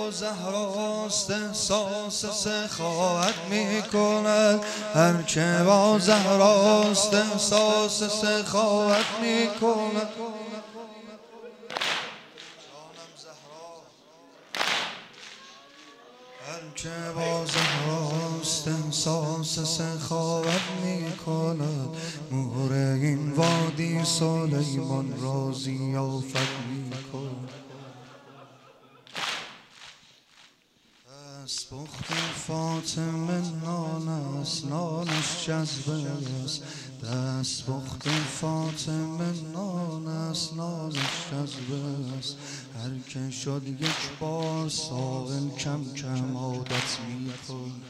با زهراست احساس سخاوت می کند، هر که با زهراست احساس سخاوت می کند. هر که با زهراست احساس سخاوت می کند، مهر این وادی سلیمان را ضیافت می کند. دستپخت فاطمه نان است، نانش جذبه است. دستپخت فاطمه نان است، نانش جذبه است. هر که شد یک بار سائل کم کم عادت می کند.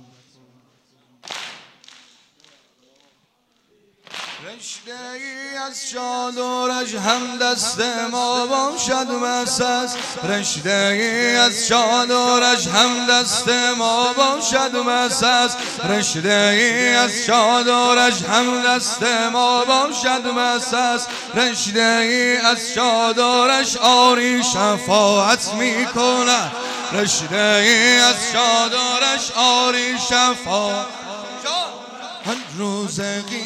رشته ای از چادرش هم دست ما باشد بس است. رشته ای از چادرش هم دست ما باشد بس است. رشته ای از چادرش هم دست ما باشد بس است. رشته ای از چادرش آری شفاعت می کند. رشته ای از چادرش آری شفاعت. هر روز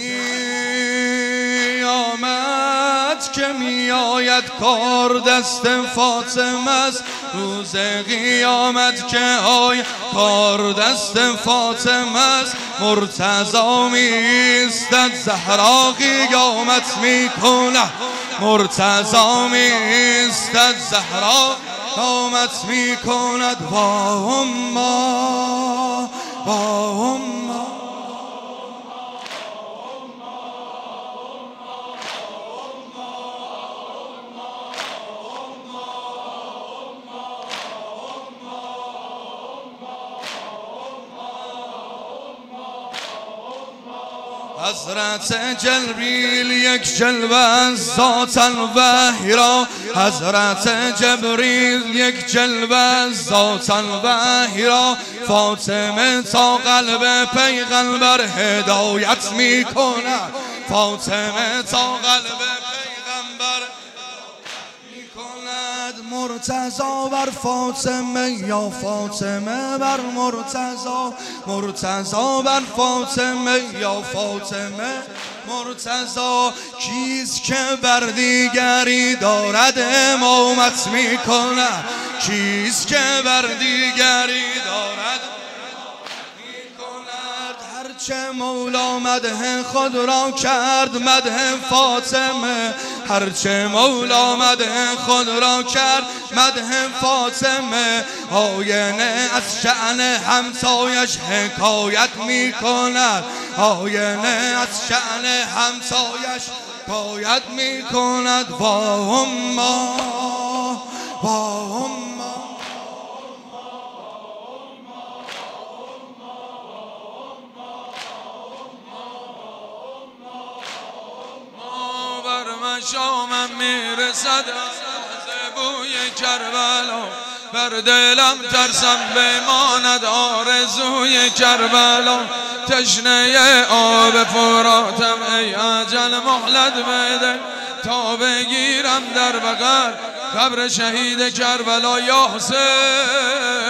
قیامت که می آید کار دست فاطمه است. روز قیامت که آید کار دست فاطمه است. مرتضی می ایستد زهرا قیامت می کند. مرتضی می ایستد زهرا قیامت می کند. با اما با اما حضرت جبریل یک جلوه از ذات الوحی را. حضرت جبریل یک جلوه از ذات الوحی را. فاطمه تا قلب پیغمبر هدایت می کند. فاطمه تا قلب پیغمبر می کند. مرتضی بر فاطمه یا فاطمه بر مرتضی. مرتضی بر فاطمه یا فاطمه مرتضی. کیست که بر دیگری دارد امامت می کند. کیست که بر دیگری دارد هرچه مولا مدح خود را کرد مدح فاطمه. هرچه مولا مدح خود را کرد مدح فاطمه. آینه از شأن همسایش حکایت می کند. آینه از شأن همسایش حکایت می کند. با اما با اما شامم میرسد از بوی کربلا. بر دلم ترسم بماند آرزوی کربلا. تشنه آب فراتم ای اجل مهلت بده تا بگیرم در بغل قبر شهید کربلا. یا حسین